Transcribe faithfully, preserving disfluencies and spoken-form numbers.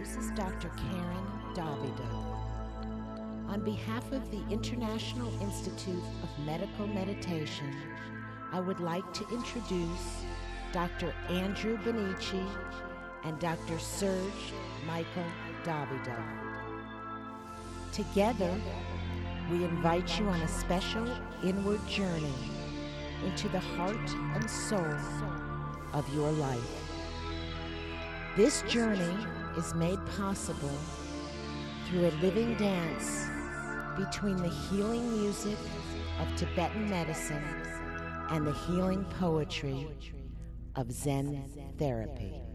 This is Doctor Karen Davida. On behalf of the International Institute of Medical Meditation, I would like to introduce Doctor Andrew Benici and Doctor Serge Michael Davida. Together, we invite you on a special inward journey into the heart and soul of your life. This journey is made possible through a living dance between the healing music of Tibetan medicine and the healing poetry of Zen therapy.